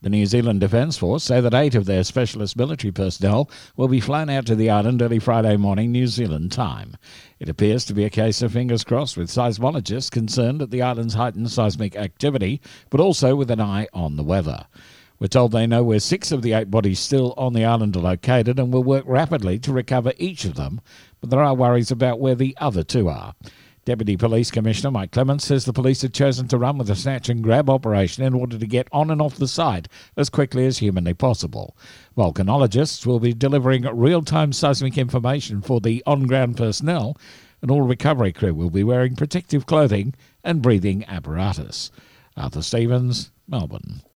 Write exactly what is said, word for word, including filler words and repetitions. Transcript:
The New Zealand Defence Force say that eight of their specialist military personnel will be flown out to the island early Friday morning New Zealand time. It appears to be a case of fingers crossed, with seismologists concerned at the island's heightened seismic activity, but also with an eye on the weather. We're told they know where six of the eight bodies still on the island are located and will work rapidly to recover each of them, but there are worries about where the other two are. Deputy Police Commissioner Mike Clements says the police had chosen to run with a snatch and grab operation in order to get on and off the site as quickly as humanly possible. Volcanologists will be delivering real-time seismic information for the on-ground personnel, and all recovery crew will be wearing protective clothing and breathing apparatus. Arthur Stevens, Melbourne.